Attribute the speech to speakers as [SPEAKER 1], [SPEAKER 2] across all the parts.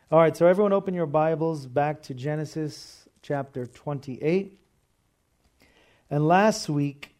[SPEAKER 1] All right, so everyone open your Bibles back to Genesis chapter 28. And last week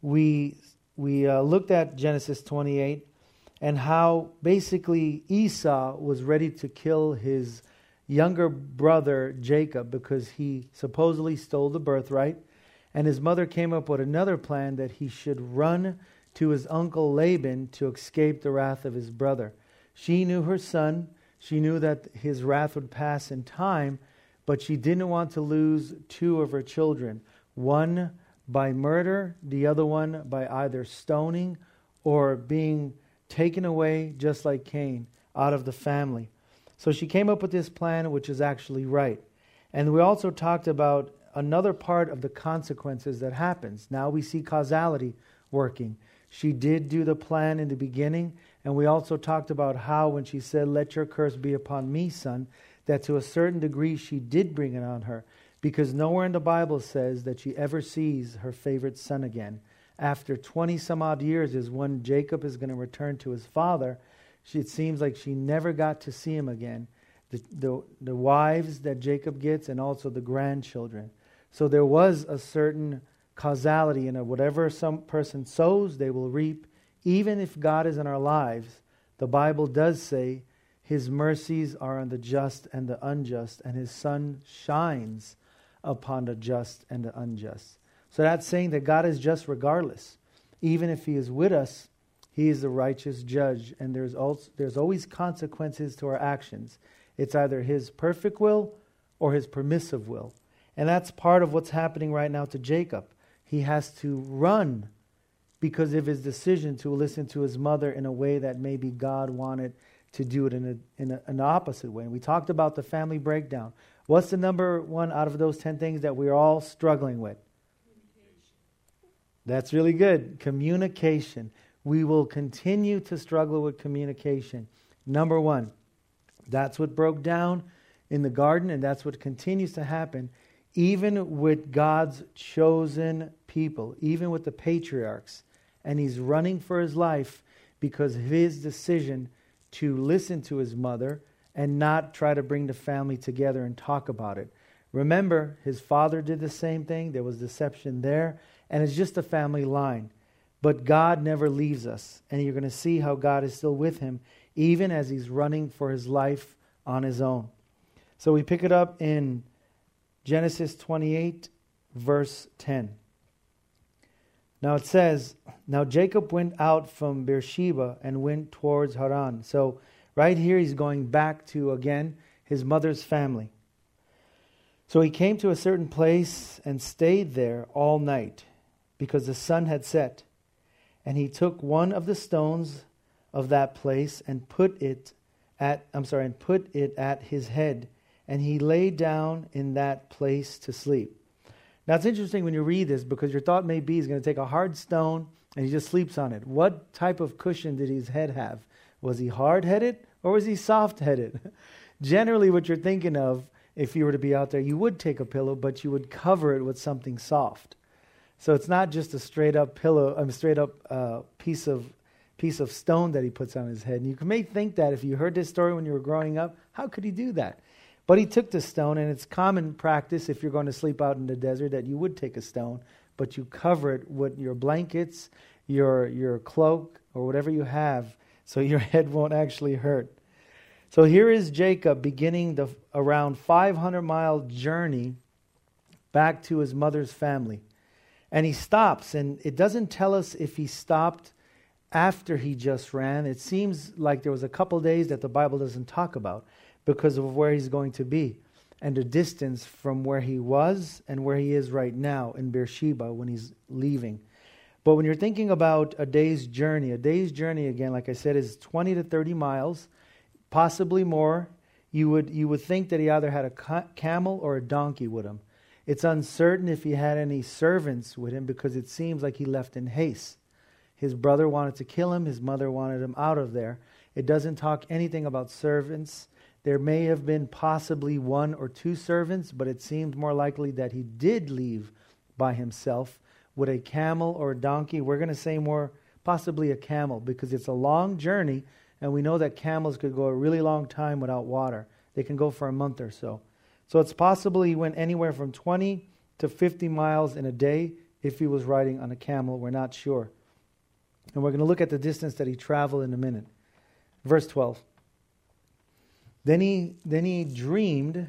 [SPEAKER 1] we looked at Genesis 28 and how basically Esau was ready to kill his younger brother Jacob because he supposedly stole the birthright. And his mother came up with another plan that he should run to his uncle Laban to escape the wrath of his brother. She knew her son. She knew that his wrath would pass in time, but she didn't want to lose two of her children. One by murder, the other one by either stoning or being taken away, just like Cain, out of the family. So she came up with this plan, which is actually right. And we also talked about another part of the consequences that happens. Now we see causality working. She did do the plan in the beginning, and we also talked about how when she said, "Let your curse be upon me, son," that to a certain degree she did bring it on her, because nowhere in the Bible says that she ever sees her favorite son again. After 20 some odd years is when Jacob is going to return to his father. It seems like she never got to see him again. The wives that Jacob gets and also the grandchildren. So there was a certain causality in it. Whatever some person sows, they will reap. Even if God is in our lives, the Bible does say His mercies are on the just and the unjust, and His sun shines upon the just and the unjust. So that's saying that God is just regardless. Even if He is with us, He is the righteous judge, and there's always consequences to our actions. It's either His perfect will or His permissive will. And that's part of what's happening right now to Jacob. He has to run because of his decision to listen to his mother in a way that maybe God wanted to do it in an opposite way. And we talked about the family breakdown. What's the number one out of those 10 things that we're all struggling with? That's really good. Communication. We will continue to struggle with communication. Number one, that's what broke down in the garden, and that's what continues to happen even with God's chosen people, even with the patriarchs. And he's running for his life because of his decision to listen to his mother and not try to bring the family together and talk about it. Remember, his father did the same thing. There was deception there. And it's just a family line. But God never leaves us. And you're going to see how God is still with him, even as he's running for his life on his own. So we pick it up in Genesis 28, verse 10. Now it says, "Now Jacob went out from Beersheba and went towards Haran." So right here he's going back to, again, his mother's family. "So he came to a certain place and stayed there all night, because the sun had set. And he took one of the stones of that place and put it at his head, and he lay down in that place to sleep." Now it's interesting when you read this, because your thought may be he's going to take a hard stone and he just sleeps on it. What type of cushion did his head have? Was he hard-headed or was he soft-headed? Generally what you're thinking of, if you were to be out there, you would take a pillow, but you would cover it with something soft. So it's not just a straight-up piece of stone that he puts on his head. And you may think that if you heard this story when you were growing up, how could he do that? But he took the stone, and it's common practice if you're going to sleep out in the desert that you would take a stone, but you cover it with your blankets, your cloak, or whatever you have, so your head won't actually hurt. So here is Jacob beginning the around 500-mile journey back to his mother's family. And he stops, and it doesn't tell us if he stopped after he just ran. It seems like there was a couple days that the Bible doesn't talk about, because of where he's going to be and the distance from where he was and where he is right now in Beersheba when he's leaving. But when you're thinking about a day's journey again, like I said, is 20 to 30 miles, possibly more. You would think that he either had a camel or a donkey with him. It's uncertain if he had any servants with him, because it seems like he left in haste. His brother wanted to kill him. His mother wanted him out of there. It doesn't talk anything about servants. There may have been possibly one or two servants, but it seems more likely that he did leave by himself with a camel or a donkey. We're going to say more possibly a camel, because it's a long journey, and we know that camels could go a really long time without water. They can go for a month or so. So it's possible he went anywhere from 20 to 50 miles in a day if he was riding on a camel. We're not sure. And we're going to look at the distance that he traveled in a minute. Verse 12. Then he dreamed.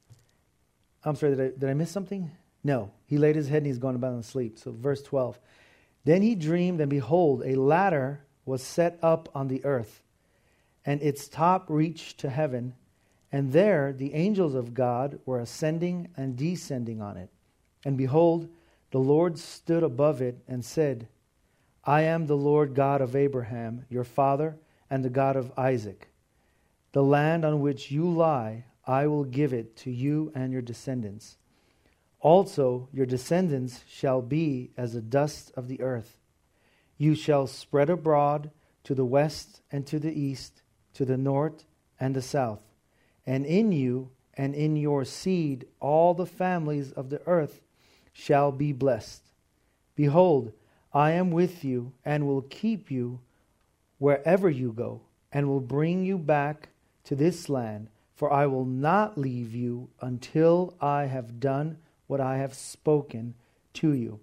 [SPEAKER 1] I'm sorry, did I miss something? No. He laid his head and he's gone about to sleep. So verse 12. Then he dreamed, and behold, a ladder was set up on the earth, and its top reached to heaven, and there the angels of God were ascending and descending on it. And behold, the Lord stood above it and said, I am the Lord God of Abraham, your father, and the God of Isaac. The land on which you lie, I will give it to you and your descendants. Also your descendants shall be as the dust of the earth. You shall spread abroad to the west and to the east, to the north and the south. And in you and in your seed all the families of the earth shall be blessed. Behold, I am with you and will keep you wherever you go, and will bring you back to this land, for I will not leave you until I have done what I have spoken to you.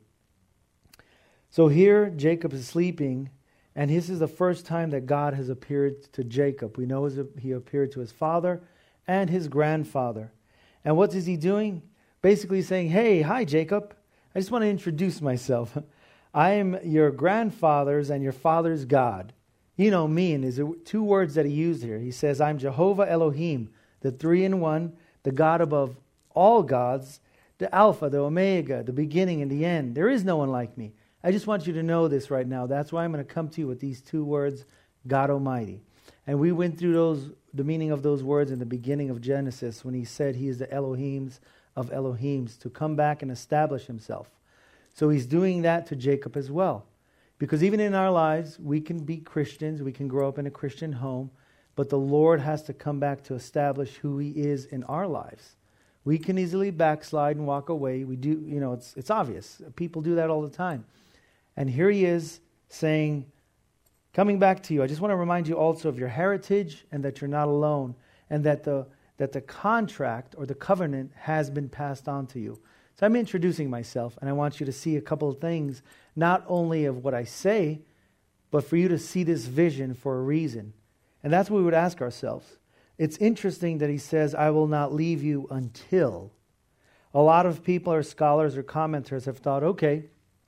[SPEAKER 1] So here Jacob is sleeping, and this is the first time that God has appeared to Jacob. We know he appeared to his father and his grandfather. And what is he doing? Basically saying, hey, hi Jacob, I just want to introduce myself. I am your grandfather's and your father's God. You know me, and there's two words that he used here. He says, I'm Jehovah Elohim, the three-in-one, the God above all gods, the Alpha, the Omega, the beginning and the end. There is no one like me. I just want you to know this right now. That's why I'm going to come to you with these two words, God Almighty. And we went through the meaning of those words in the beginning of Genesis when he said he is the Elohims of Elohims, to come back and establish himself. So he's doing that to Jacob as well. Because even in our lives, we can be Christians, we can grow up in a Christian home, but the Lord has to come back to establish who he is in our lives. We can easily backslide and walk away. We do, it's obvious. People do that all the time. And here he is saying, coming back to you, I just want to remind you also of your heritage and that you're not alone, and that the contract or the covenant has been passed on to you. So I'm introducing myself, and I want you to see a couple of things, not only of what I say, but for you to see this vision for a reason. And that's what we would ask ourselves. It's interesting that he says, I will not leave you until. A lot of people or scholars or commenters have thought, okay,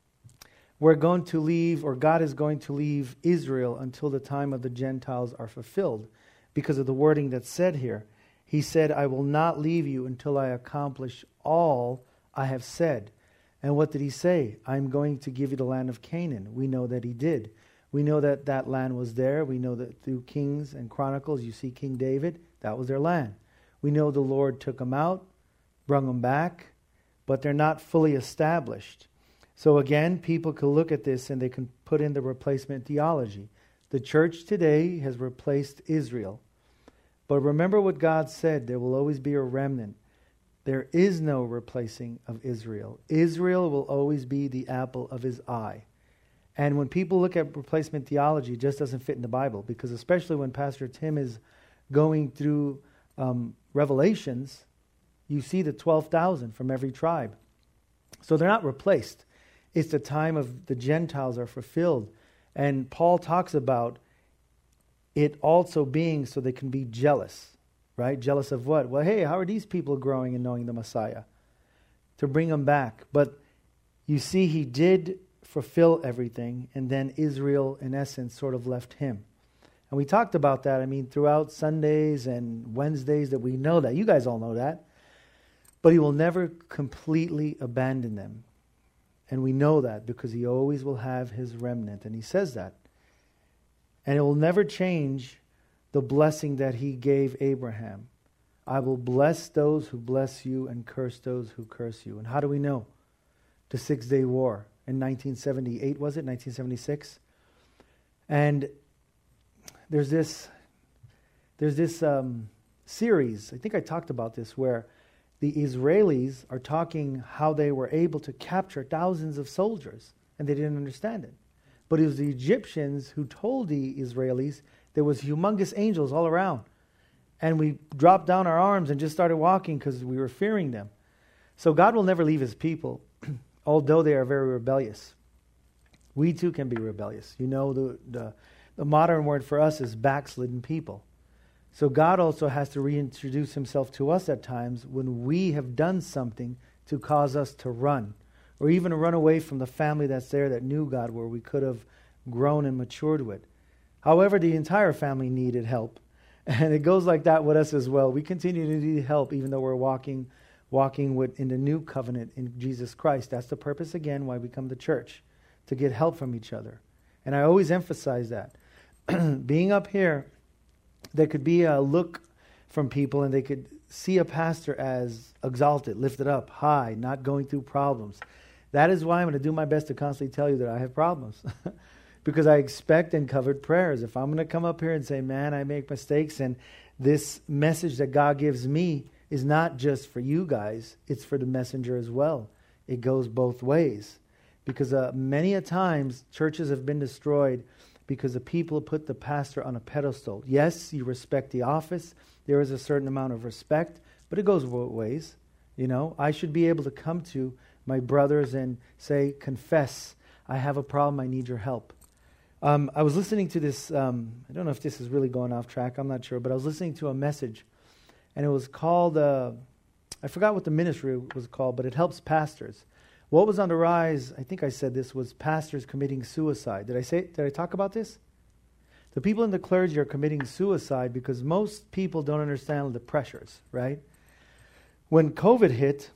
[SPEAKER 1] we're going to leave, or God is going to leave Israel until the time of the Gentiles are fulfilled, because of the wording that's said here. He said, I will not leave you until I accomplish all I have said. And what did he say? I'm going to give you the land of Canaan. We know that he did. We know that that land was there. We know that through Kings and Chronicles, you see King David, that was their land. We know the Lord took them out, brought them back, but they're not fully established. So again, people can look at this and they can put in the replacement theology. The church today has replaced Israel. But remember what God said, there will always be a remnant. There is no replacing of Israel. Israel will always be the apple of his eye. And when people look at replacement theology, it just doesn't fit in the Bible, because especially when Pastor Tim is going through Revelations, you see the 12,000 from every tribe. So they're not replaced. It's the time of the Gentiles are fulfilled. And Paul talks about it also being so they can be jealous, right? Jealous of what? Well, hey, how are these people growing and knowing the Messiah? To bring them back. But you see, he did fulfill everything, and then Israel, in essence, sort of left him. And we talked about that, throughout Sundays and Wednesdays, that we know that. You guys all know that. But he will never completely abandon them. And we know that because he always will have his remnant. And he says that. And it will never change the blessing that he gave Abraham. I will bless those who bless you and curse those who curse you. And how do we know? The 6-Day War in 1978, was it? 1976? And there's this series, I think I talked about this, where the Israelis are talking how they were able to capture thousands of soldiers, and they didn't understand it. But it was the Egyptians who told the Israelis there was humongous angels all around. And we dropped down our arms and just started walking because we were fearing them. So God will never leave his people, although they are very rebellious. We too can be rebellious. You know, the modern word for us is backslidden people. So God also has to reintroduce himself to us at times when we have done something to cause us to run, or even run away from the family that's there that knew God, where we could have grown and matured with. However, the entire family needed help. And it goes like that with us as well. We continue to need help even though we're walking in the new covenant in Jesus Christ. That's the purpose, again, why we come to church, to get help from each other. And I always emphasize that. Being up here, there could be a look from people and they could see a pastor as exalted, lifted up, high, not going through problems. That is why I'm going to do my best to constantly tell you that I have problems. Because I expect and covered prayers. If I'm going to come up here and say, man, I make mistakes, and this message that God gives me is not just for you guys, it's for the messenger as well. It goes both ways. Because many a times, churches have been destroyed because the people put the pastor on a pedestal. Yes, you respect the office. There is a certain amount of respect, but it goes both ways. You know, I should be able to come to my brothers and say, confess, I have a problem, I need your help. I was listening to this, I don't know if this is really going off track, I'm not sure, but I was listening to a message, and it was called, I forgot what the ministry was called, but it helps pastors. What was on the rise, I think I said this, was pastors committing suicide. Did I talk about this? The people in the clergy are committing suicide because most people don't understand the pressures, right? When COVID hit,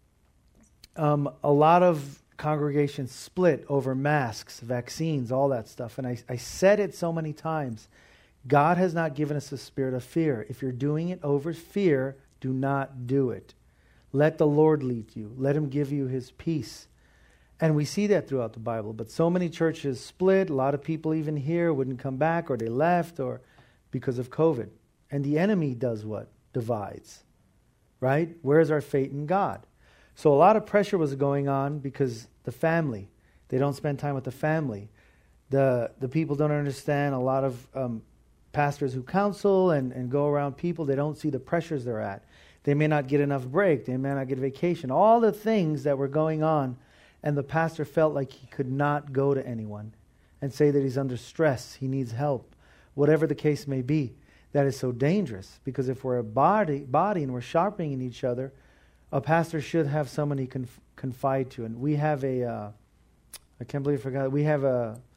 [SPEAKER 1] a lot of congregations split over masks, vaccines, all that stuff. And I said it so many times. God has not given us a spirit of fear. If you're doing it over fear, do not do it. Let the Lord lead you. Let him give you his peace. And we see that throughout the Bible. But so many churches split. A lot of people even here wouldn't come back, or they left, or because of COVID. And the enemy does what? Divides. Right? Where's our faith in God? So a lot of pressure was going on because the family, they don't spend time with the family. The people don't understand. A lot of pastors who counsel and go around people, they don't see the pressures they're at. They may not get enough break. They may not get vacation. All the things that were going on, and the pastor felt like he could not go to anyone and say that he's under stress, he needs help, whatever the case may be. That is so dangerous, because if we're a body and we're sharpening each other, a pastor should have someone he can confide to. And we have I can't believe I forgot, we have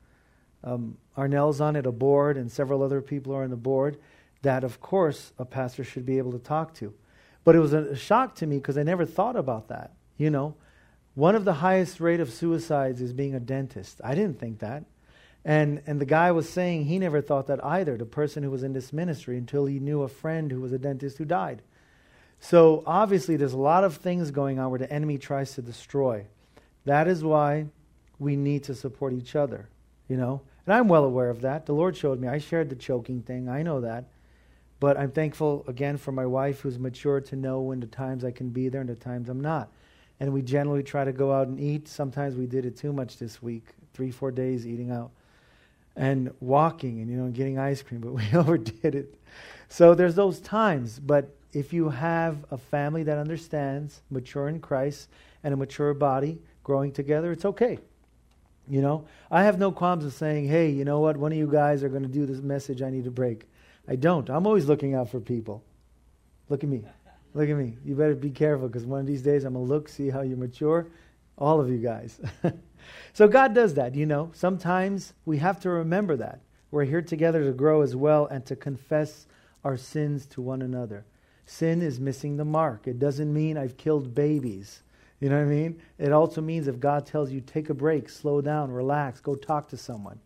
[SPEAKER 1] Arnell's on it, a board, and several other people are on the board that, of course, a pastor should be able to talk to. But it was a shock to me because I never thought about that. You know, one of the highest rate of suicides is being a dentist. I didn't think that. And the guy was saying he never thought that either, the person who was in this ministry, until he knew a friend who was a dentist who died. So obviously there's a lot of things going on where the enemy tries to destroy. That is why we need to support each other, you know. And I'm well aware of that. The Lord showed me. I shared the choking thing. I know that. But I'm thankful, again, for my wife who's mature to know when the times I can be there and the times I'm not. And we generally try to go out and eat. Sometimes we did it too much this week, 3-4 days eating out. And walking and, you know, getting ice cream, but we overdid it. So there's those times. But if you have a family that understands, mature in Christ, and a mature body growing together, it's okay. You know, I have no qualms of saying, hey, you know what, one of you guys are going to do this message, I need a break. I don't. I'm always looking out for people. Look at me. Look at me. You better be careful, because one of these days I'm going to look, see how you mature. All of you guys. So God does that, you know. Sometimes we have to remember that. We're here together to grow as well and to confess our sins to one another. Sin is missing the mark. It doesn't mean I've killed babies. You know what I mean? It also means if God tells you, take a break, slow down, relax, go talk to someone.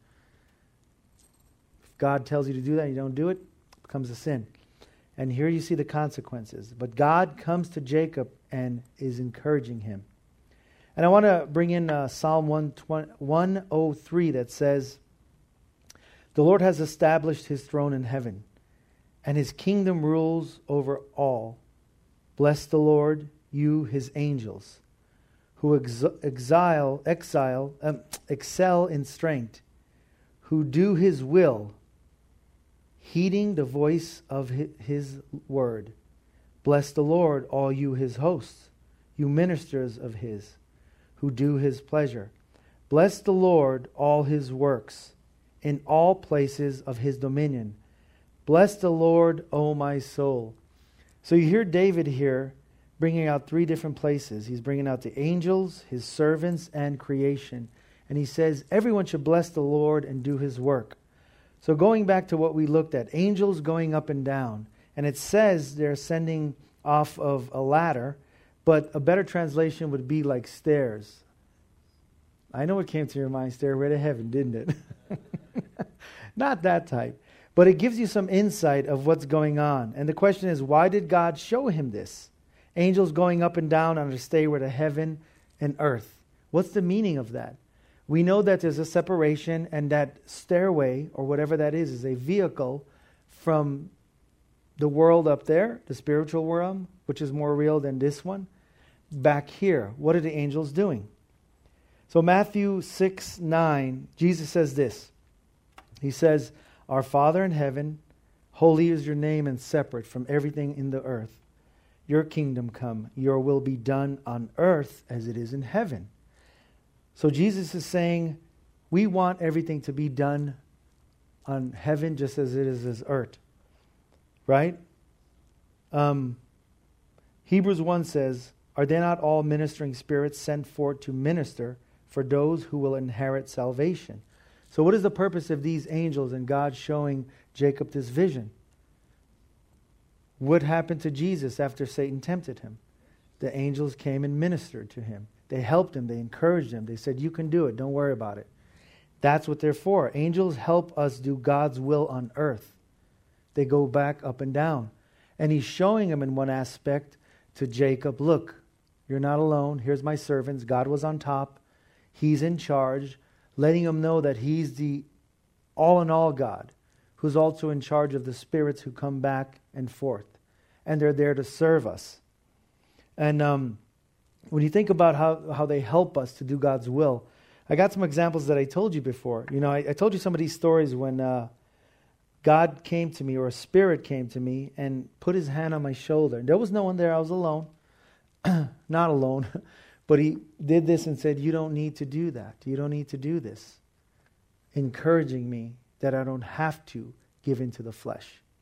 [SPEAKER 1] If God tells you to do that and you don't do it, it becomes a sin. And here you see the consequences. But God comes to Jacob and is encouraging him. And I want to bring in Psalm 103 that says, the Lord has established his throne in heaven, and his kingdom rules over all. Bless the Lord, you his angels, who excel in strength, who do his will. heeding the voice of his word. Bless the Lord, all you his hosts, you ministers of his, who do his pleasure. Bless the Lord, all his works, in all places of his dominion. Bless the Lord, O my soul. So you hear David here bringing out three different places. He's bringing out the angels, his servants, and creation. And he says everyone should bless the Lord and do his work. So going back to what we looked at, angels going up and down. And it says they're ascending off of a ladder, but a better translation would be like stairs. I know what came to your mind, stairway to heaven, didn't it? Not that type. But it gives you some insight of what's going on. And the question is, why did God show him this? Angels going up and down on a stairway to heaven and earth. What's the meaning of that? We know that there's a separation, and that stairway, or whatever that is a vehicle from the world up there, the spiritual world, which is more real than this one, back here. What are the angels doing? So Matthew 6:9, Jesus says this. He says, Our Father in heaven, holy is your name and separate from everything in the earth. Your kingdom come, your will be done on earth as it is in heaven. So Jesus is saying, we want everything to be done on heaven just as it is as earth. Right? Hebrews 1 says, Are they not all ministering spirits sent forth to minister for those who will inherit salvation? So what is the purpose of these angels and God showing Jacob this vision? What happened to Jesus after Satan tempted him? The angels came and ministered to him. They helped him. They encouraged him. They said, you can do it. Don't worry about it. That's what they're for. Angels help us do God's will on earth. They go back up and down. And he's showing him in one aspect to Jacob, look, you're not alone. Here's my servants. God was on top. He's in charge. Letting him know that he's the all-in-all God, who's also in charge of the spirits who come back and forth. And they're there to serve us. And when you think about how they help us to do God's will, I got some examples that I told you before. You know, I told you some of these stories when God came to me, or a spirit came to me and put his hand on my shoulder. There was no one there. I was alone. Not alone. But he did this and said, you don't need to do that. You don't need to do this. Encouraging me that I don't have to give into the flesh.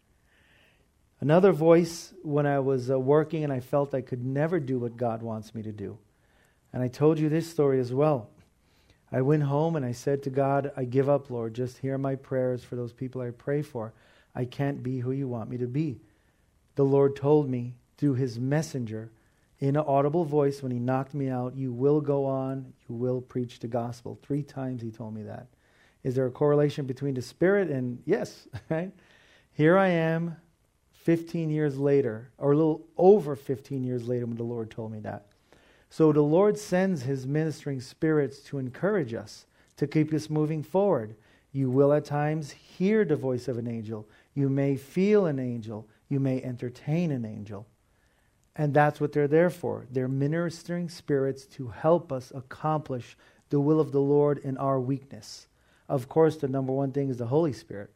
[SPEAKER 1] Another voice when I was working and I felt I could never do what God wants me to do. And I told you this story as well. I went home and I said to God, I give up, Lord. Just hear my prayers for those people I pray for. I can't be who you want me to be. The Lord told me through his messenger in an audible voice when he knocked me out, you will go on, you will preach the gospel. 3 times he told me that. Is there a correlation between the Spirit and yes, right? Here I am 15 years later, or a little over 15 years later when the Lord told me that. So the Lord sends his ministering spirits to encourage us, to keep us moving forward. You will at times hear the voice of an angel. You may feel an angel. You may entertain an angel. And that's what they're there for. They're ministering spirits to help us accomplish the will of the Lord in our weakness. Of course, the number one thing is the Holy Spirit.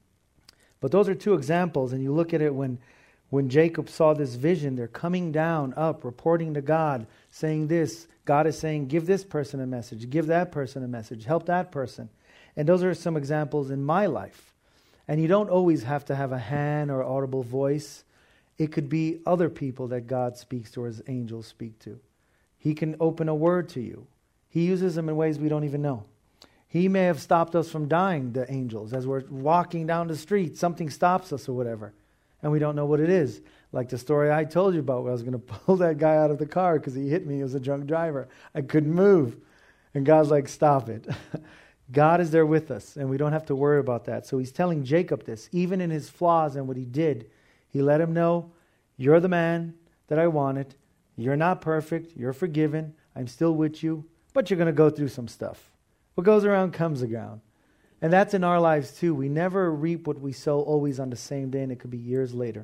[SPEAKER 1] But those are 2 examples, and you look at it when Jacob saw this vision, they're coming down, up, reporting to God, saying this. God is saying, give this person a message, give that person a message, help that person. And those are some examples in my life. And you don't always have to have a hand or audible voice. It could be other people that God speaks to or his angels speak to. He can open a word to you. He uses them in ways we don't even know. He may have stopped us from dying, the angels. As we're walking down the street, something stops us or whatever. And we don't know what it is. Like the story I told you about where I was going to pull that guy out of the car because he hit me. He was a drunk driver. I couldn't move. And God's like, stop it. God is there with us, and we don't have to worry about that. So he's telling Jacob this. Even in his flaws and what he did, he let him know, you're the man that I wanted. You're not perfect. You're forgiven. I'm still with you. But you're going to go through some stuff. What goes around comes around. And that's in our lives too. We never reap what we sow always on the same day, and it could be years later.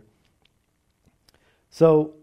[SPEAKER 1] So,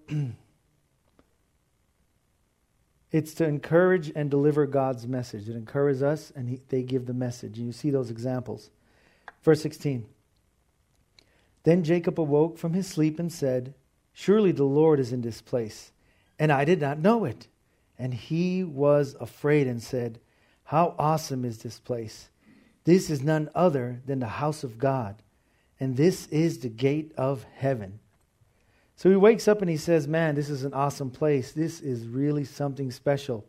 [SPEAKER 1] it's to encourage and deliver God's message. It encourages us, and they give the message. And you see those examples. Verse 16. Then Jacob awoke from his sleep and said, "Surely the Lord is in this place, and I did not know it." And he was afraid and said, "How awesome is this place! This is none other than the house of God, and this is the gate of heaven." So he wakes up and he says, "Man, this is an awesome place. This is really something special."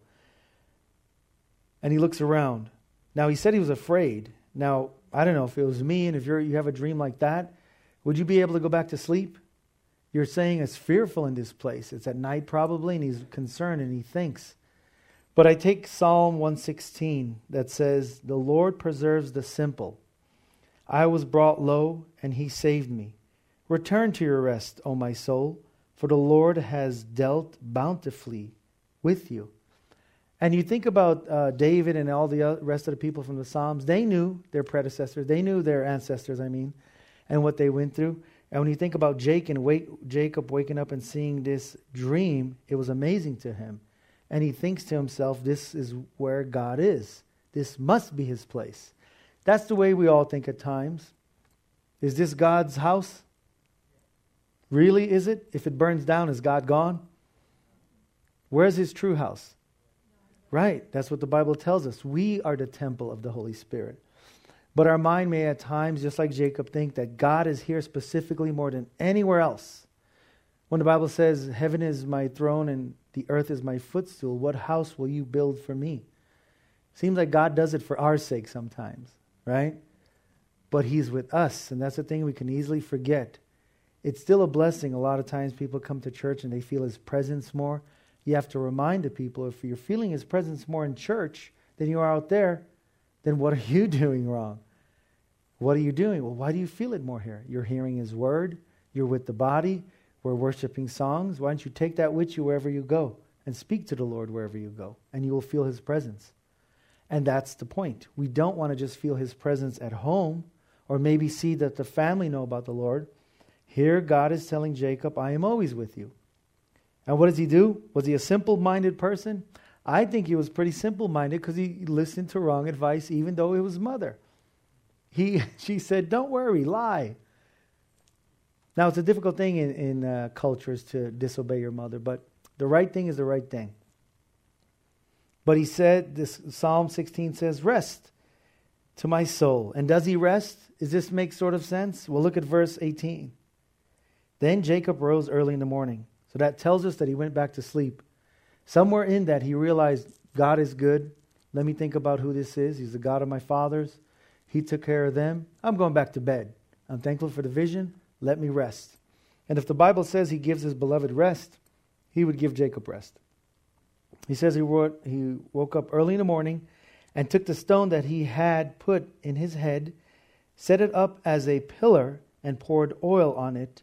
[SPEAKER 1] And he looks around. Now, he said he was afraid. Now, I don't know if it was me, and if you have a dream like that, would you be able to go back to sleep? You're saying it's fearful in this place. It's at night probably, and he's concerned and he thinks. But I take Psalm 116 that says, "The Lord preserves the simple. I was brought low, and he saved me. Return to your rest, O my soul, for the Lord has dealt bountifully with you." And you think about David and all the rest of the people from the Psalms. They knew their predecessors. They knew their ancestors, and what they went through. And when you think about Jacob waking up and seeing this dream, it was amazing to him. And he thinks to himself, this is where God is. This must be his place. That's the way we all think at times. Is this God's house? Really, is it? If it burns down, is God gone? Where's his true house? Right, that's what the Bible tells us. We are the temple of the Holy Spirit. But our mind may at times, just like Jacob, think that God is here specifically more than anywhere else. When the Bible says, "Heaven is my throne and the earth is my footstool," what house will you build for me? Seems like God does it for our sake sometimes, right? But he's with us, and that's the thing we can easily forget. It's still a blessing. A lot of times people come to church and they feel his presence more. You have to remind the people, if you're feeling his presence more in church than you are out there, then what are you doing wrong? What are you doing? Well, why do you feel it more here? You're hearing his word. You're with the body. We're worshiping songs. Why don't you take that with you wherever you go and speak to the Lord wherever you go, and you will feel his presence. And that's the point. We don't want to just feel his presence at home or maybe see that the family know about the Lord. Here God is telling Jacob, "I am always with you." And what does he do? Was he a simple-minded person? I think he was pretty simple-minded because he listened to wrong advice even though it was mother. She said, "Don't worry, lie." Now, it's a difficult thing in cultures to disobey your mother, but the right thing is the right thing. But he said, this Psalm 16 says, "Rest to my soul." And does he rest? Does this make sort of sense? Well, look at verse 18. "Then Jacob rose early in the morning." So that tells us that he went back to sleep. Somewhere in that, he realized God is good. Let me think about who this is. He's the God of my fathers. He took care of them. I'm going back to bed. I'm thankful for the vision. Let me rest. And if the Bible says he gives his beloved rest, he would give Jacob rest. He says he woke up early in the morning and took the stone that he had put in his head, set it up as a pillar, and poured oil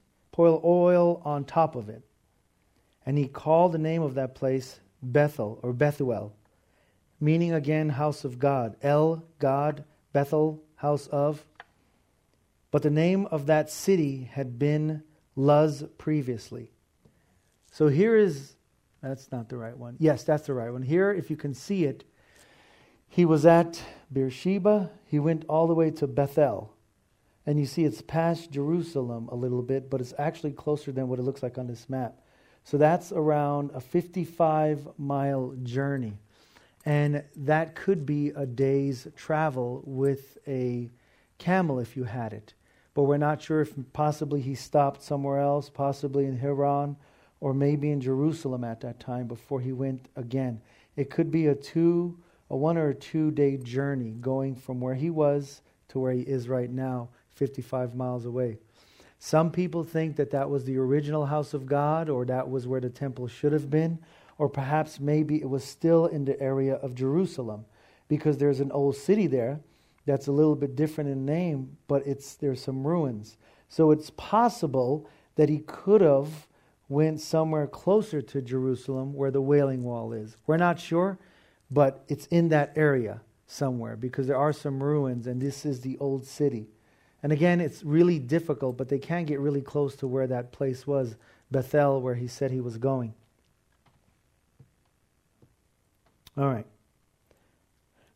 [SPEAKER 1] on top of it. And he called the name of that place Bethel, or Bethuel, meaning again house of God. El, God, Bethel, house of. But the name of that city had been Luz previously. So that's not the right one. Yes, that's the right one. Here, if you can see it, he was at Beersheba. He went all the way to Bethel. And you see it's past Jerusalem a little bit, but it's actually closer than what it looks like on this map. So that's around a 55-mile journey. And that could be a day's travel with a camel if you had it. But we're not sure if possibly he stopped somewhere else, possibly in Hebron, or maybe in Jerusalem at that time before he went again. It could be a 1 or 2 day journey going from where he was to where he is right now, 55 miles away. Some people think that that was the original house of God, or that was where the temple should have been, or perhaps maybe it was still in the area of Jerusalem, because there's an old city there that's a little bit different in name, but there's some ruins. So it's possible that he could have went somewhere closer to Jerusalem where the Wailing Wall is. We're not sure, but it's in that area somewhere, because there are some ruins, and this is the old city. And again, it's really difficult, but they can get really close to where that place was, Bethel, where he said he was going. All right.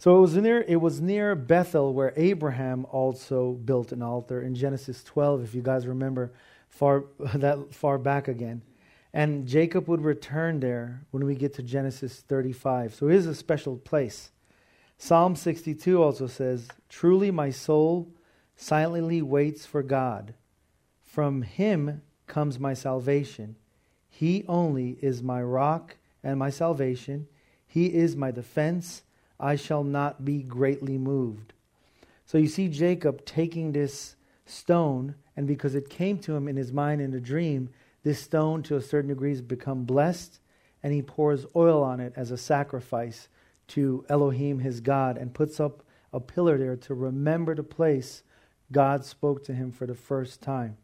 [SPEAKER 1] So it was near Bethel where Abraham also built an altar in Genesis 12, if you guys remember that far back again. And Jacob would return there when we get to Genesis 35. So it is a special place. Psalm 62 also says, "Truly my soul silently waits for God. From him comes my salvation. He only is my rock and my salvation. He is my defense. I shall not be greatly moved." So you see Jacob taking this stone, and because it came to him in his mind in a dream, this stone to a certain degree has become blessed, and he pours oil on it as a sacrifice to Elohim, his God, and puts up a pillar there to remember the place God spoke to him for the first time.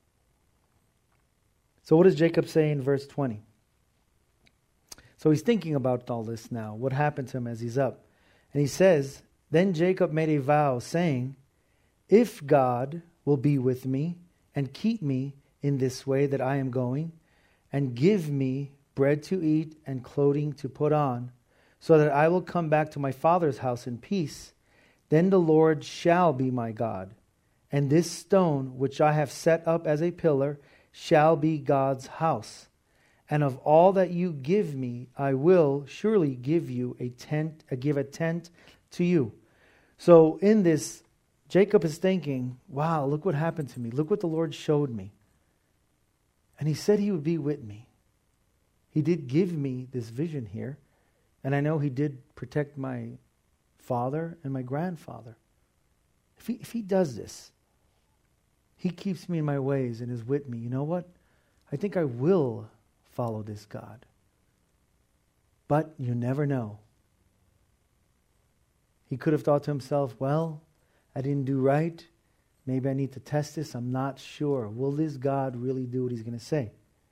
[SPEAKER 1] So what does Jacob say in verse 20? So he's thinking about all this now, what happened to him as he's up. And he says, "Then Jacob made a vow, saying, 'If God will be with me and keep me in this way that I am going, and give me bread to eat and clothing to put on, so that I will come back to my father's house in peace, then the Lord shall be my God, and this stone which I have set up as a pillar shall be God's house. And of all that you give me, I will surely give a tent to you.'" So in this, Jacob is thinking, wow, look what happened to me. Look what the Lord showed me. And he said he would be with me. He did give me this vision here. And I know he did protect my father and my grandfather. If he does this, he keeps me in my ways and is with me. You know what? I think I will follow this God. But you never know. He could have thought to himself, well, I didn't do right. Maybe I need to test this. I'm not sure. Will this God really do what he's going to say?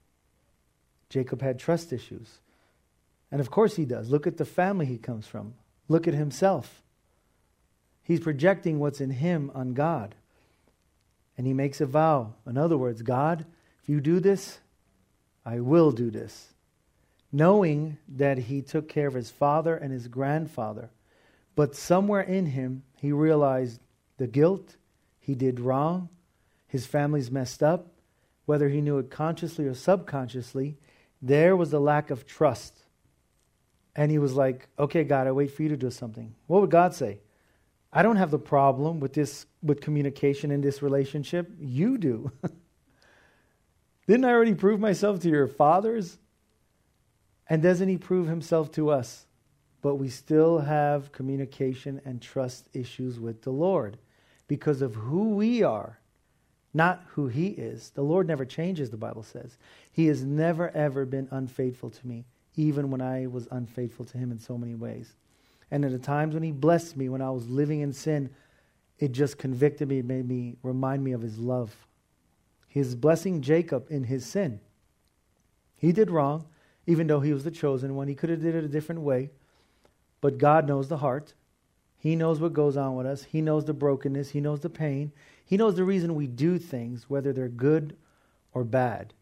[SPEAKER 1] Jacob had trust issues. And of course he does. Look at the family he comes from. Look at himself. He's projecting what's in him on God. And he makes a vow. In other words, God, if you do this, I will do this. Knowing that he took care of his father and his grandfather. But somewhere in him, he realized the guilt, he did wrong, his family's messed up, whether he knew it consciously or subconsciously, there was a lack of trust. And he was like, okay, God, I wait for you to do something. What would God say? I don't have the problem with communication in this relationship. You do. Didn't I already prove myself to your fathers? And doesn't he prove himself to us? But we still have communication and trust issues with the Lord because of who we are, not who he is. The Lord never changes, the Bible says. He has never, ever been unfaithful to me, even when I was unfaithful to him in so many ways. And at the times when he blessed me, when I was living in sin, it just convicted me, it made me remind me of his love. His blessing Jacob in his sin. He did wrong, even though he was the chosen one. He could have did it a different way. But God knows the heart. He knows what goes on with us. He knows the brokenness. He knows the pain. He knows the reason we do things, whether they're good or bad.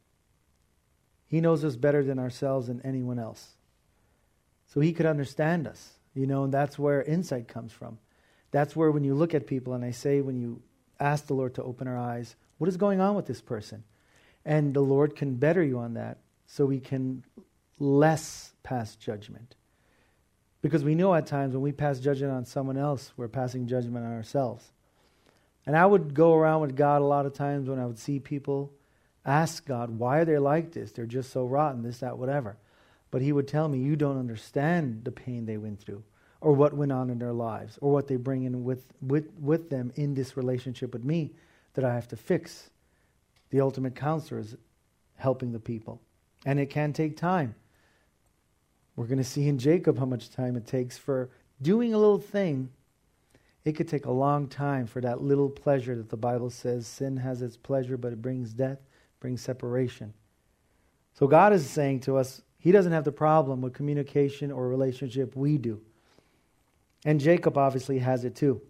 [SPEAKER 1] He knows us better than ourselves and anyone else. So he could understand us, and that's where insight comes from. That's where when you look at people, and I say when you ask the Lord to open our eyes, what is going on with this person? And the Lord can better you on that so we can less pass judgment. Because we know at times when we pass judgment on someone else, we're passing judgment on ourselves. And I would go around with God a lot of times when I would see people ask God, why are they like this? They're just so rotten, this, that, whatever. But he would tell me, you don't understand the pain they went through, or what went on in their lives, or what they bring in with them in this relationship with me that I have to fix. The ultimate counselor is helping the people. And it can take time. We're going to see in Jacob how much time it takes for doing a little thing. It could take a long time for that little pleasure that the Bible says sin has its pleasure, but it brings death, brings separation. So God is saying to us, he doesn't have the problem with communication or relationship we do. And Jacob obviously has it too.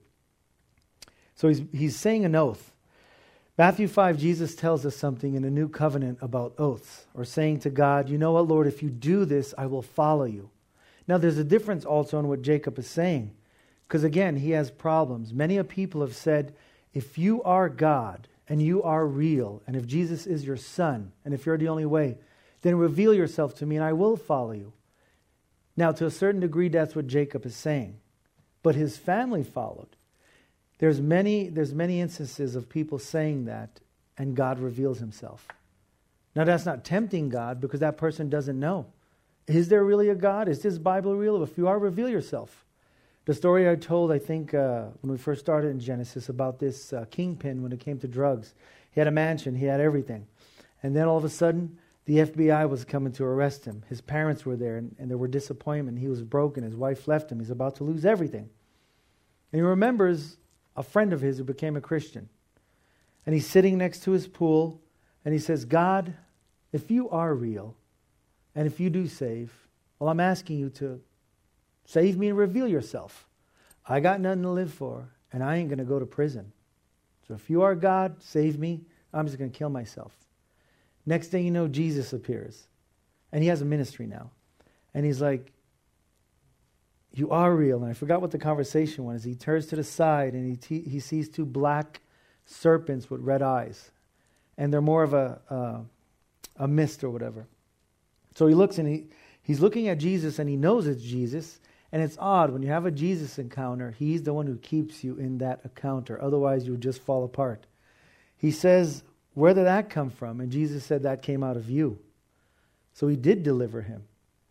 [SPEAKER 1] So he's saying an oath. Matthew 5, Jesus tells us something in the new covenant about oaths, or saying to God, you know what, Lord, if you do this, I will follow you. Now there's a difference also in what Jacob is saying. Because again, he has problems. Many of people have said, if you are God and you are real, and if Jesus is your son, and if you're the only way, then reveal yourself to me and I will follow you. Now, to a certain degree, that's what Jacob is saying. But his family followed. There's many instances of people saying that, and God reveals himself. Now, that's not tempting God because that person doesn't know. Is there really a God? Is this Bible real? If you are, reveal yourself. The story I told, I think, when we first started in Genesis about this kingpin when it came to drugs. He had a mansion. He had everything. And then all of a sudden, the FBI was coming to arrest him. His parents were there, and there were disappointment. He was broken. His wife left him. He's about to lose everything. And he remembers a friend of his who became a Christian. And he's sitting next to his pool, and he says, God, if you are real, and if you do save, well, I'm asking you to save me and reveal yourself. I got nothing to live for, and I ain't going to go to prison. So if you are God, save me. I'm just going to kill myself. Next thing you know, Jesus appears. And he has a ministry now. And he's like, you are real. And I forgot what the conversation was. He turns to the side and he sees two black serpents with red eyes. And they're more of a mist or whatever. So he looks and he's looking at Jesus and he knows it's Jesus. And it's odd, when you have a Jesus encounter, he's the one who keeps you in that encounter. Otherwise, you would just fall apart. He says, where did that come from? And Jesus said that came out of you. So he did deliver him.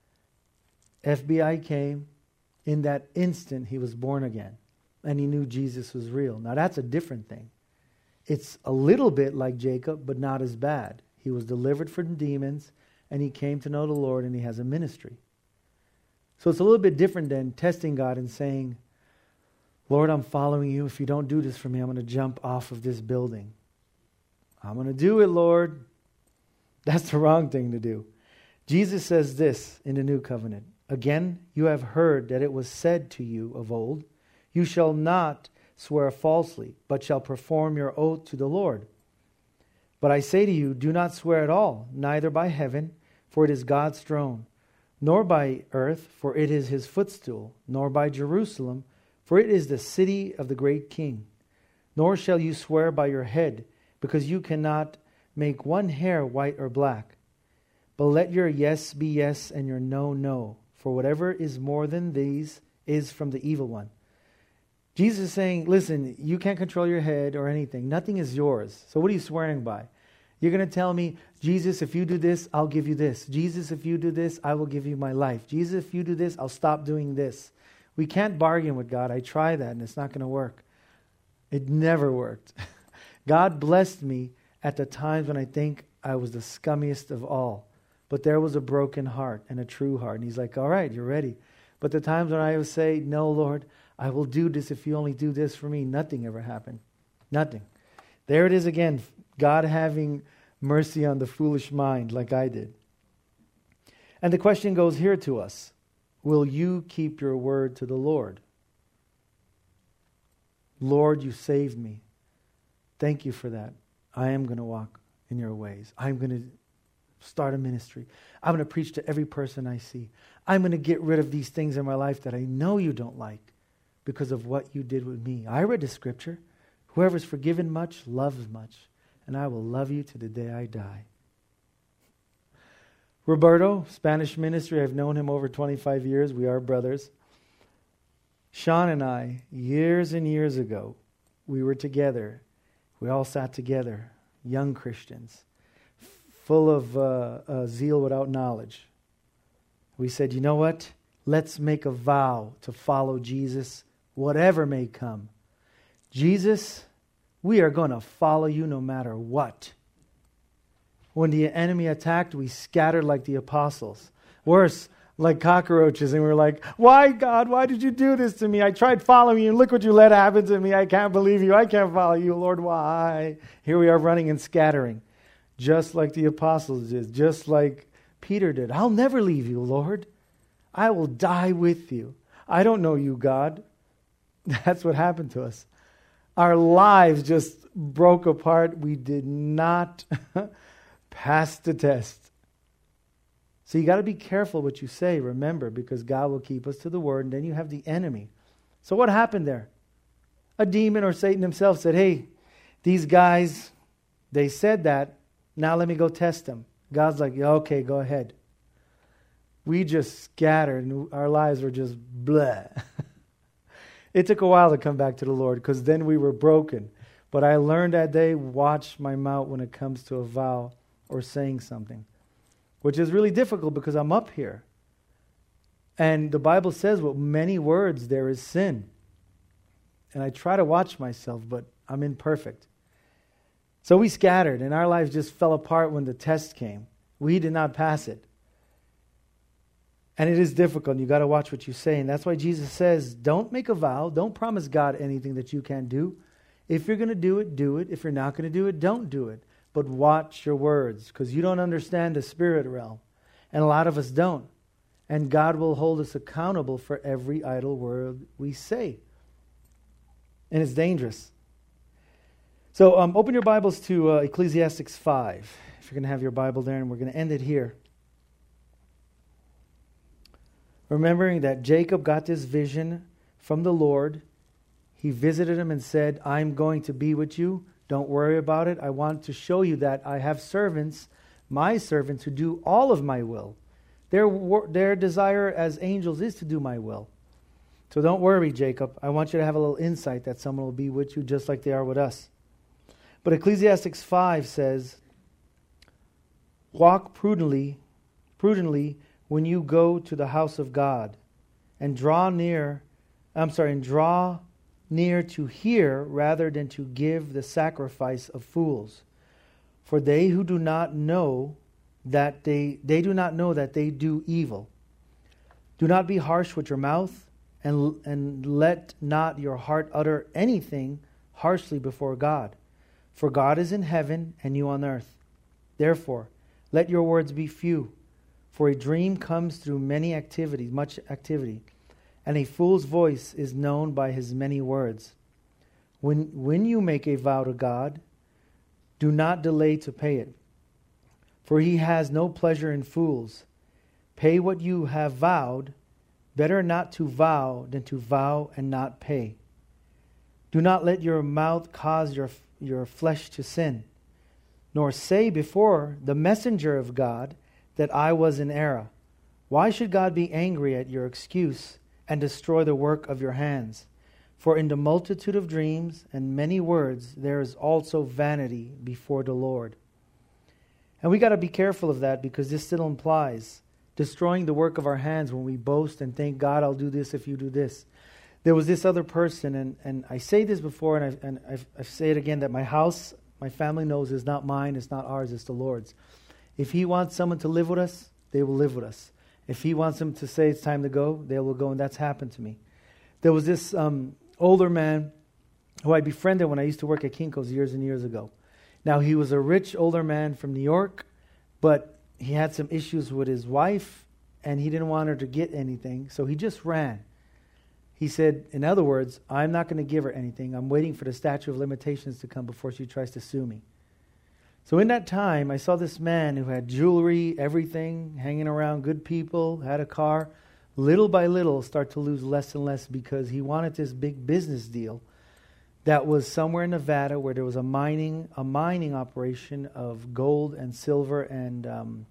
[SPEAKER 1] FBI came. In that instant, he was born again. And he knew Jesus was real. Now that's a different thing. It's a little bit like Jacob, but not as bad. He was delivered from demons, and he came to know the Lord, and he has a ministry. So it's a little bit different than testing God and saying, Lord, I'm following you. If you don't do this for me, I'm going to jump off of this building. I'm going to do it, Lord. That's the wrong thing to do. Jesus says this in the New Covenant. Again, you have heard that it was said to you of old, you shall not swear falsely, but shall perform your oath to the Lord. But I say to you, do not swear at all, neither by heaven, for it is God's throne, nor by earth, for it is his footstool, nor by Jerusalem, for it is the city of the great king. Nor shall you swear by your head, because you cannot make one hair white or black. But let your yes be yes and your no, no. For whatever is more than these is from the evil one. Jesus is saying, listen, you can't control your head or anything. Nothing is yours. So what are you swearing by? You're going to tell me, Jesus, if you do this, I'll give you this. Jesus, if you do this, I will give you my life. Jesus, if you do this, I'll stop doing this. We can't bargain with God. I try that and it's not going to work. It never worked. God blessed me at the times when I think I was the scummiest of all. But there was a broken heart and a true heart. And he's like, all right, you're ready. But the times when I would say, no, Lord, I will do this if you only do this for me, nothing ever happened. Nothing. There it is again, God having mercy on the foolish mind like I did. And the question goes here to us. Will you keep your word to the Lord? Lord, you saved me. Thank you for that. I am going to walk in your ways. I'm going to start a ministry. I'm going to preach to every person I see. I'm going to get rid of these things in my life that I know you don't like because of what you did with me. I read the scripture. Whoever's forgiven much, loves much. And I will love you to the day I die. Roberto, Spanish ministry. I've known him over 25 years. We are brothers. Sean and I, years and years ago, we were together. We all sat together, young Christians, full of zeal without knowledge. We said, you know what? Let's make a vow to follow Jesus, whatever may come. Jesus, we are going to follow you no matter what. When the enemy attacked, we scattered like the apostles. Worse, like cockroaches. And we were like, why, God? Why did you do this to me? I tried following you. Look what you let happen to me. I can't believe you. I can't follow you. Lord, why? Here we are running and scattering. Just like the apostles did. Just like Peter did. I'll never leave you, Lord. I will die with you. I don't know you, God. That's what happened to us. Our lives just broke apart. We did not pass the test. So you got to be careful what you say, remember, because God will keep us to the word. And then you have the enemy So what happened there? A demon or Satan himself said, hey, these guys, they said that. Now let me go test them. God's like, yeah, okay, go ahead. We just scattered and our lives were just blah. It took a while to come back to the Lord because then we were broken. But I learned that day, watch my mouth when it comes to a vow or saying something, which is really difficult because I'm up here. And the Bible says with many words there is sin. And I try to watch myself, but I'm imperfect. So we scattered and our lives just fell apart when the test came. We did not pass it. And it is difficult. And you got to watch what you say. And that's why Jesus says, don't make a vow. Don't promise God anything that you can't do. If you're going to do it, do it. If you're not going to do it, don't do it. But watch your words because you don't understand the spirit realm. And a lot of us don't. And God will hold us accountable for every idle word we say. And it's dangerous. So open your Bibles to Ecclesiastes 5. If you're going to have your Bible there, and we're going to end it here. Remembering that Jacob got this vision from the Lord. He visited him and said, I'm going to be with you. Don't worry about it. I want to show you that I have servants, my servants, who do all of my will. Their desire as angels is to do my will. So don't worry, Jacob. I want you to have a little insight that someone will be with you just like they are with us. But Ecclesiastes 5 says, walk prudently when you go to the house of God, and draw near to hear rather than to give the sacrifice of fools. For they who do not know that they do not know that they do evil. Do not be harsh with your mouth, and let not your heart utter anything harshly before God. For God is in heaven and you on earth. Therefore, let your words be few. For a dream comes through much activity, and a fool's voice is known by his many words. When you make a vow to God, do not delay to pay it, for he has no pleasure in fools. Pay what you have vowed. Better not to vow than to vow and not pay. Do not let your mouth cause your flesh to sin, nor say before the messenger of God that I was in error. Why should God be angry at your excuse and destroy the work of your hands? For in the multitude of dreams and many words there is also vanity before the Lord. And we got to be careful of that because this still implies destroying the work of our hands when we boast and think, God, I'll do this if you do this. There was this other person, and I say this before, and I say it again, that my house, my family knows is not mine, it's not ours, it's the Lord's. If He wants someone to live with us, they will live with us. If He wants them to say it's time to go, they will go, and that's happened to me. There was this older man who I befriended when I used to work at Kinko's years and years ago. Now, he was a rich older man from New York, but he had some issues with his wife, and he didn't want her to get anything, so he just ran. He said, in other words, I'm not going to give her anything. I'm waiting for the statute of limitations to come before she tries to sue me. So in that time, I saw this man who had jewelry, everything, hanging around, good people, had a car, little by little start to lose less and less because he wanted this big business deal that was somewhere in Nevada where there was a mining operation of gold and silver and,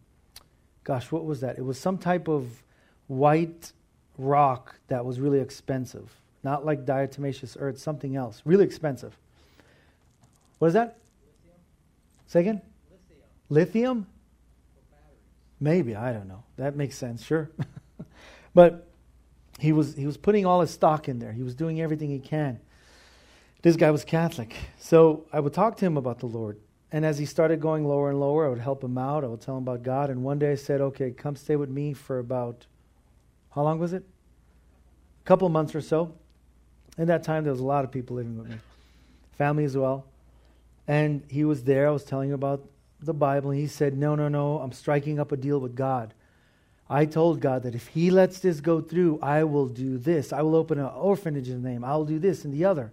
[SPEAKER 1] what was that? It was some type of white rock that was really expensive. Not like diatomaceous earth, something else. Really expensive. What is that?
[SPEAKER 2] Lithium.
[SPEAKER 1] Say again? Lithium?
[SPEAKER 2] For batteries.
[SPEAKER 1] Maybe, I don't know. That makes sense, sure. But he was putting all his stock in there. He was doing everything he can. This guy was Catholic. So I would talk to him about the Lord. And as he started going lower and lower, I would help him out. I would tell him about God. And one day I said, okay, come stay with me for about, how long was it? A couple of months or so. In that time, there was a lot of people living with me. Family as well. And he was there. I was telling him about the Bible. And he said, no, I'm striking up a deal with God. I told God that if He lets this go through, I will do this. I will open an orphanage in His name. I will do this and the other.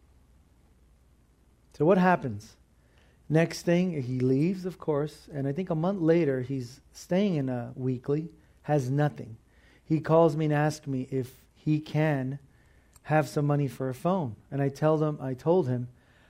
[SPEAKER 1] So what happens? Next thing, he leaves, of course, and I think a month later, he's staying in a weekly, has nothing. He calls me and asks me if he can have some money for a phone. And I told him,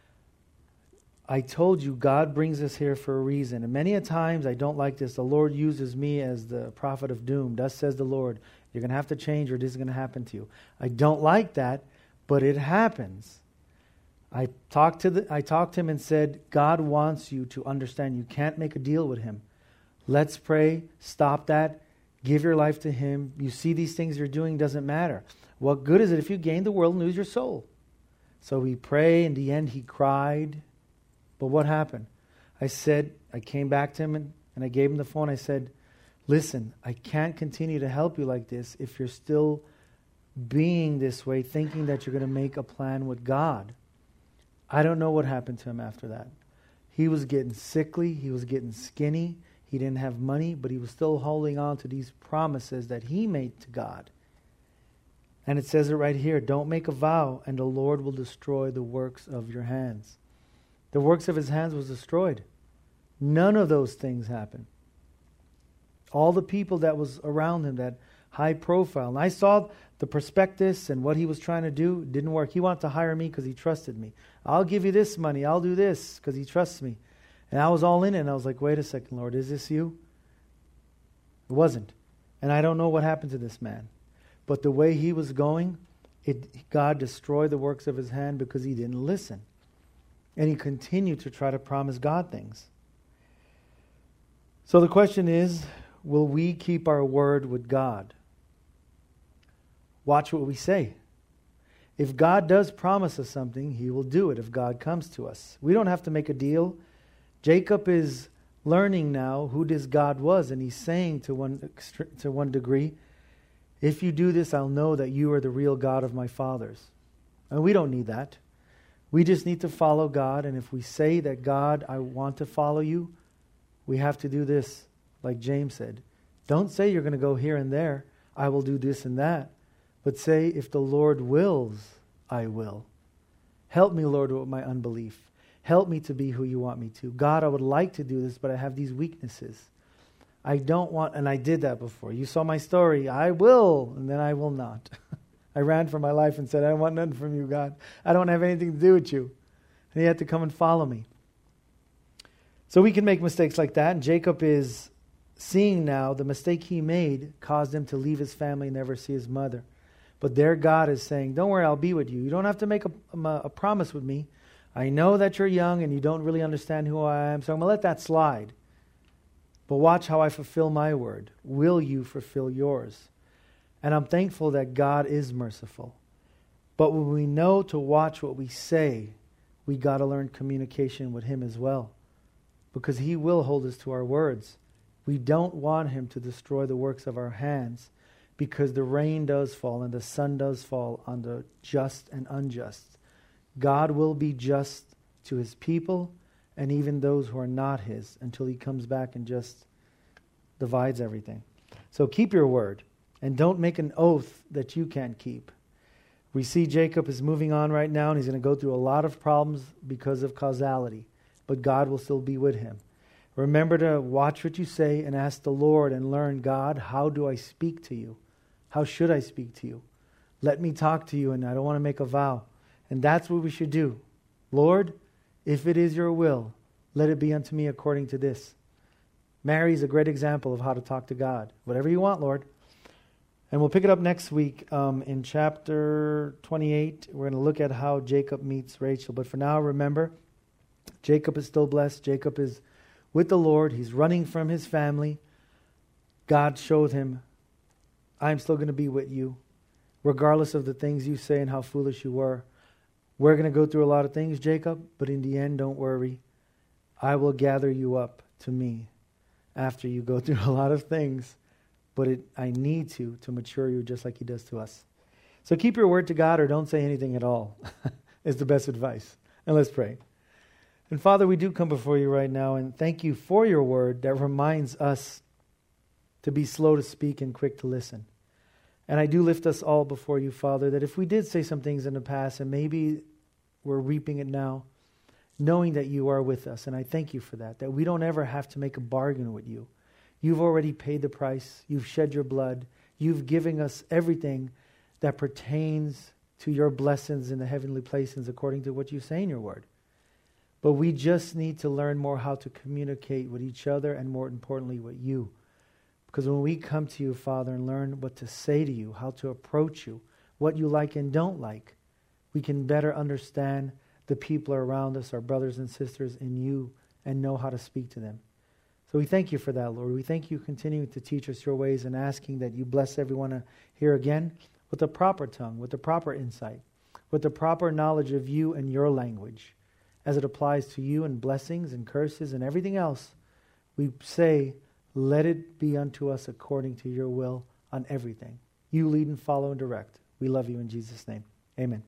[SPEAKER 1] I told you God brings us here for a reason. And many a times I don't like this. The Lord uses me as the prophet of doom. Thus says the Lord, you're going to have to change or this is going to happen to you. I don't like that, but it happens. I talked to him and said, God wants you to understand you can't make a deal with him. Let's pray, stop that, give your life to him. You see these things you're doing, doesn't matter. What good is it if you gain the world and lose your soul? So we pray. In the end, he cried. But what happened? I came back to him and I gave him the phone. I said, listen, I can't continue to help you like this if you're still being this way, thinking that you're going to make a plan with God. I don't know what happened to him after that. He was getting sickly. He was getting skinny. He didn't have money, but he was still holding on to these promises that he made to God. And it says it right here, don't make a vow and the Lord will destroy the works of your hands. The works of his hands was destroyed. None of those things happened. All the people that was around him, that high profile. And I saw the prospectus and what he was trying to do. It didn't work. He wanted to hire me because he trusted me. I'll give you this money. I'll do this because he trusts me. And I was all in it. And I was like, wait a second, Lord, is this you? It wasn't. And I don't know what happened to this man. But the way he was going, God destroyed the works of his hand because he didn't listen. And he continued to try to promise God things. So the question is, will we keep our word with God? Watch what we say. If God does promise us something, he will do it if God comes to us. We don't have to make a deal. Jacob is learning now who this God was, and he's saying to one degree, if you do this, I'll know that you are the real God of my fathers. And we don't need that. We just need to follow God, and if we say that, God, I want to follow you, we have to do this, like James said. Don't say you're going to go here and there. I will do this and that. But say, if the Lord wills, I will. Help me, Lord, with my unbelief. Help me to be who you want me to. God, I would like to do this, but I have these weaknesses. I don't want, and I did that before. You saw my story. I will, and then I will not. I ran for my life and said, I don't want nothing from you, God. I don't have anything to do with you. And he had to come and follow me. So we can make mistakes like that. And Jacob is seeing now the mistake he made caused him to leave his family and never see his mother. But there God is saying, don't worry, I'll be with you. You don't have to make a promise with me. I know that you're young and you don't really understand who I am, so I'm going to let that slide. But watch how I fulfill my word. Will you fulfill yours? And I'm thankful that God is merciful. But when we know to watch what we say, we got to learn communication with him as well. Because he will hold us to our words. We don't want him to destroy the works of our hands, because the rain does fall and the sun does fall on the just and unjust. God will be just to his people and even those who are not his until he comes back and just divides everything. So keep your word and don't make an oath that you can't keep. We see Jacob is moving on right now and he's going to go through a lot of problems because of causality, but God will still be with him. Remember to watch what you say and ask the Lord and learn, God, how do I speak to you? How should I speak to you? Let me talk to you, and I don't want to make a vow. And that's what we should do. Lord, if it is your will, let it be unto me according to this. Mary is a great example of how to talk to God. Whatever you want, Lord. And we'll pick it up next week in chapter 28. We're going to look at how Jacob meets Rachel. But for now, remember, Jacob is still blessed. Jacob is with the Lord. He's running from his family. God showed him, I'm still going to be with you, regardless of the things you say and how foolish you were. We're going to go through a lot of things, Jacob, but in the end, don't worry. I will gather you up to me after you go through a lot of things, but I need to mature you just like he does to us. So keep your word to God or don't say anything at all is the best advice. And let's pray. And Father, we do come before you right now and thank you for your word that reminds us to be slow to speak and quick to listen. And I do lift us all before you, Father, that if we did say some things in the past and maybe we're reaping it now, knowing that you are with us. And I thank you for that we don't ever have to make a bargain with you. You've already paid the price. You've shed your blood. You've given us everything that pertains to your blessings in the heavenly places according to what you say in your word. But we just need to learn more how to communicate with each other and more importantly with you. Because when we come to you, Father, and learn what to say to you, how to approach you, what you like and don't like, we can better understand the people around us, our brothers and sisters in you, and know how to speak to them. So we thank you for that, Lord. We thank you continuing to teach us your ways and asking that you bless everyone here again with the proper tongue, with the proper insight, with the proper knowledge of you and your language as it applies to you and blessings and curses and everything else. We say, let it be unto us according to your will on everything. You lead and follow and direct. We love you in Jesus' name. Amen.